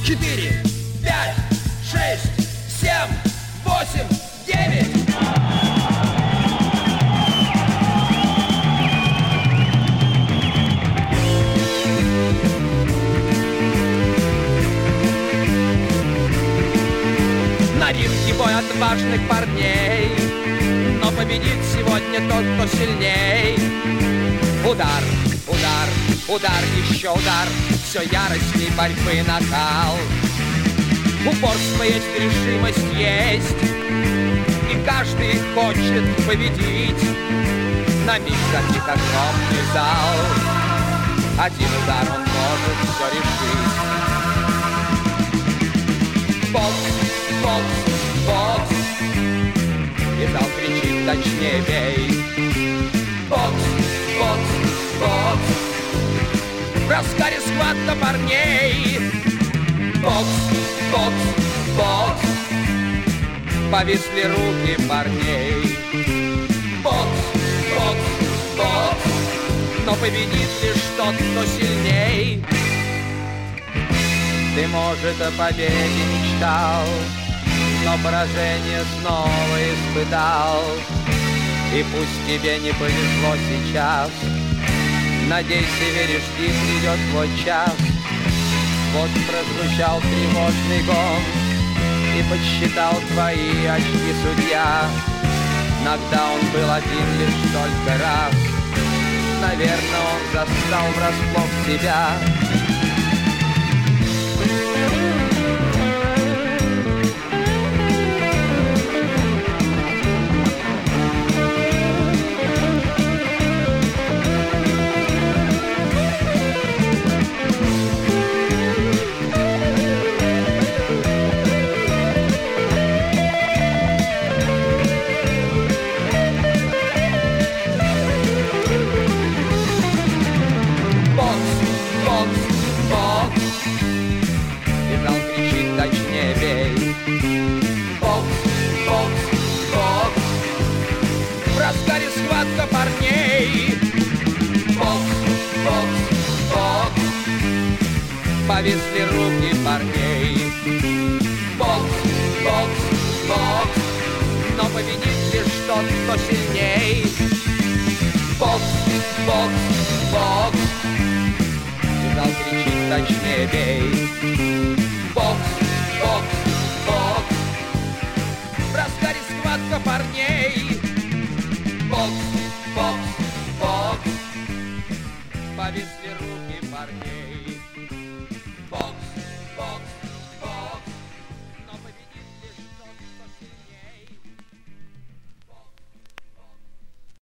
4, 5, 6, 7, 8, 9. На ринге бой отважных парней, но победит сегодня тот, кто сильней. Удар, удар, удар, еще удар, все яростней борьбы накал. Упорство есть, решимость есть, и каждый хочет победить. На миг затих огромный зал, один удар, он может все решить. Бокс, бокс, бокс, и зал кричит: точнее бей. Бокс, бокс, бокс, в разгаре схватка парней. Бокс, бокс, бокс, повисли руки парней. Бокс, бокс, бокс, но победит лишь тот, кто сильней. Ты, может, о победе мечтал, но поражение снова испытал. И пусть тебе не повезло сейчас, надейся, веришь, и придет твой час. Вот прозвучал тревожный гонг, и подсчитал твои очки судья. Иногда он был один лишь только раз, наверное, он застал врасплох тебя. Точнее бей. Бокс, бокс, бокс, в разгаре схватка парней. Бокс, бокс, бокс, повисли руки парней. Бокс, бокс, бокс, но победит лишь тот, кто сильней. Бокс, бокс, бокс, и зал кричит: точнее бей. Бокс, бокс, бокс, в разгаре схватка парней. Бокс, бокс, бокс, повисли руки парней.